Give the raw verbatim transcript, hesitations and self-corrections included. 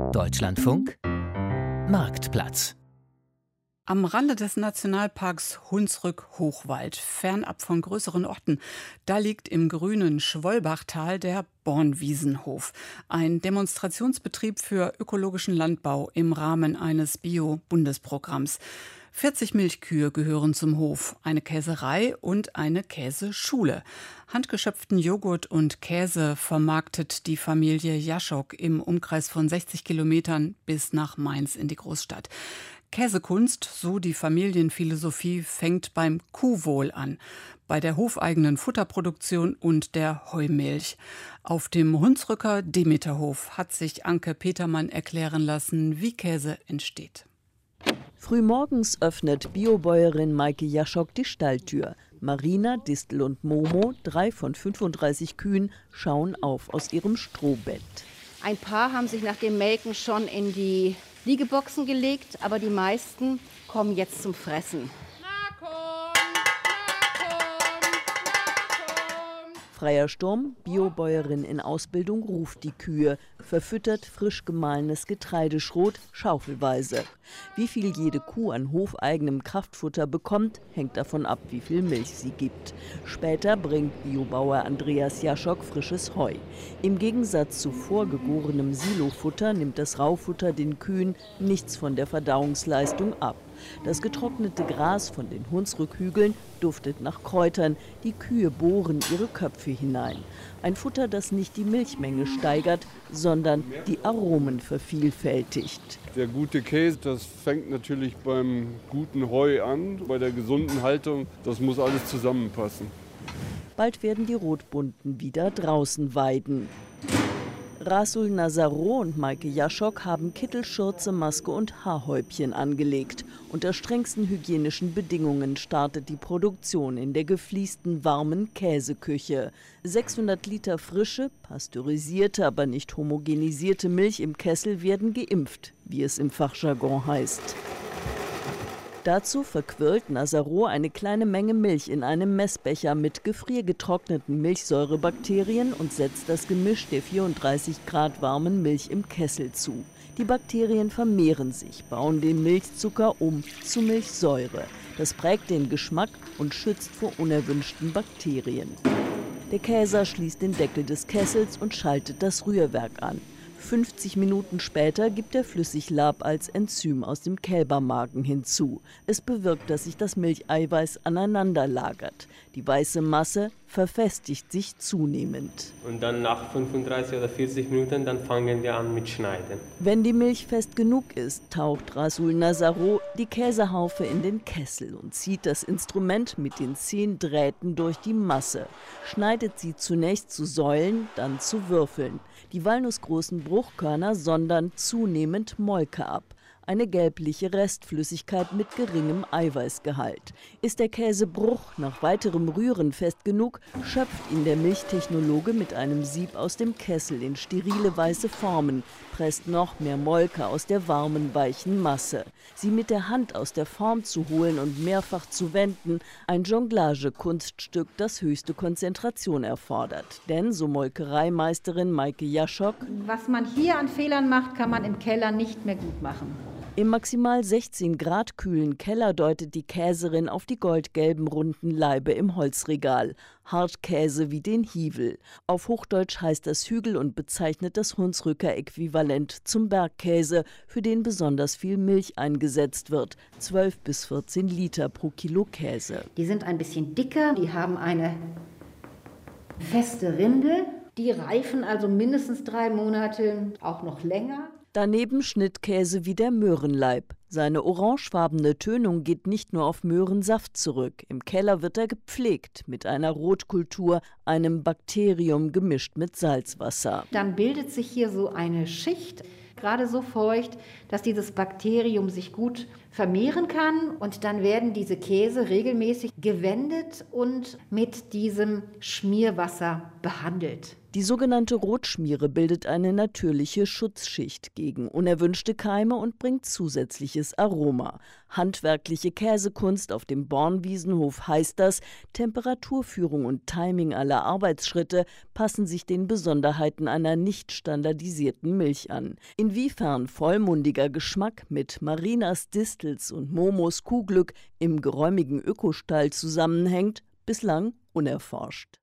Deutschlandfunk Marktplatz. Am Rande des Nationalparks Hunsrück-Hochwald, fernab von größeren Orten, da liegt im grünen Schwollbachtal der Bornwiesenhof, ein Demonstrationsbetrieb für ökologischen Landbau im Rahmen eines Bio-Bundesprogramms. vierzig Milchkühe gehören zum Hof, eine Käserei und eine Käseschule. Handgeschöpften Joghurt und Käse vermarktet die Familie Jaschok im Umkreis von sechzig Kilometern bis nach Mainz in die Großstadt. Käsekunst, so die Familienphilosophie, fängt beim Kuhwohl an, bei der hofeigenen Futterproduktion und der Heumilch. Auf dem Hunsrücker Demeterhof hat sich Anke Petermann erklären lassen, wie Käse entsteht. Frühmorgens öffnet Biobäuerin Maike Jaschok die Stalltür. Marina, Distel und Momo, drei von fünfunddreißig Kühen, schauen auf aus ihrem Strohbett. Ein paar haben sich nach dem Melken schon in die Liegeboxen gelegt, aber die meisten kommen jetzt zum Fressen. Freier Sturm, Biobäuerin in Ausbildung, ruft die Kühe, verfüttert frisch gemahlenes Getreideschrot schaufelweise. Wie viel jede Kuh an hofeigenem Kraftfutter bekommt, hängt davon ab, wie viel Milch sie gibt. Später bringt Biobauer Andreas Jaschok frisches Heu. Im Gegensatz zu vorgegorenem Silofutter nimmt das Raufutter den Kühen nichts von der Verdauungsleistung ab. Das getrocknete Gras von den Hunsrückhügeln duftet nach Kräutern. Die Kühe bohren ihre Köpfe hinein. Ein Futter, das nicht die Milchmenge steigert, sondern die Aromen vervielfältigt. Der gute Käse, das fängt natürlich beim guten Heu an, bei der gesunden Haltung. Das muss alles zusammenpassen. Bald werden die Rotbunten wieder draußen weiden. Rasul Nazaro und Maike Jaschok haben Kittel, Schürze, Maske und Haarhäubchen angelegt. Unter strengsten hygienischen Bedingungen startet die Produktion in der gefliesten, warmen Käseküche. sechshundert Liter frische, pasteurisierte, aber nicht homogenisierte Milch im Kessel werden geimpft, wie es im Fachjargon heißt. Dazu verquirlt Nazaro eine kleine Menge Milch in einem Messbecher mit gefriergetrockneten Milchsäurebakterien und setzt das Gemisch der vierunddreißig Grad warmen Milch im Kessel zu. Die Bakterien vermehren sich, bauen den Milchzucker um zu Milchsäure. Das prägt den Geschmack und schützt vor unerwünschten Bakterien. Der Käser schließt den Deckel des Kessels und schaltet das Rührwerk an. fünfzig Minuten später gibt er Flüssiglab als Enzym aus dem Kälbermagen hinzu. Es bewirkt, dass sich das Milcheiweiß aneinander lagert. Die weiße Masse verfestigt sich zunehmend. Und dann nach fünfunddreißig oder vierzig Minuten, dann fangen wir an mit Schneiden. Wenn die Milch fest genug ist, taucht Rasul Nazaro die Käsehaufe in den Kessel und zieht das Instrument mit den zehn Drähten durch die Masse. Schneidet sie zunächst zu Säulen, dann zu Würfeln. Die walnussgroßen Bruchkörner sondern zunehmend Molke ab. Eine gelbliche Restflüssigkeit mit geringem Eiweißgehalt. Ist der Käsebruch nach weiterem Rühren fest genug, schöpft ihn der Milchtechnologe mit einem Sieb aus dem Kessel in sterile weiße Formen, presst noch mehr Molke aus der warmen, weichen Masse. Sie mit der Hand aus der Form zu holen und mehrfach zu wenden, ein Jonglage-Kunststück, das höchste Konzentration erfordert. Denn, so Molkereimeisterin Maike Jaschok, was man hier an Fehlern macht, kann man im Keller nicht mehr gut machen. Im maximal sechzehn Grad kühlen Keller deutet die Käserin auf die goldgelben runden Laibe im Holzregal. Hartkäse wie den Hiewel. Auf Hochdeutsch heißt das Hügel und bezeichnet das Hunsrücker Äquivalent zum Bergkäse, für den besonders viel Milch eingesetzt wird. zwölf bis vierzehn Liter pro Kilo Käse. Die sind ein bisschen dicker, die haben eine feste Rinde. Die reifen also mindestens drei Monate, auch noch länger. Daneben Schnittkäse wie der Möhrenleib. Seine orangefarbene Tönung geht nicht nur auf Möhrensaft zurück. Im Keller wird er gepflegt mit einer Rotkultur, einem Bakterium gemischt mit Salzwasser. Dann bildet sich hier so eine Schicht, gerade so feucht, dass dieses Bakterium sich gut vermehren kann. Und dann werden diese Käse regelmäßig gewendet und mit diesem Schmierwasser behandelt. Die sogenannte Rotschmiere bildet eine natürliche Schutzschicht gegen unerwünschte Keime und bringt zusätzliches Aroma. Handwerkliche Käsekunst auf dem Bornwiesenhof heißt das, Temperaturführung und Timing aller Arbeitsschritte passen sich den Besonderheiten einer nicht standardisierten Milch an. In Inwiefern vollmundiger Geschmack mit Marinas Distels und Momos Kuhglück im geräumigen Ökostall zusammenhängt, bislang unerforscht.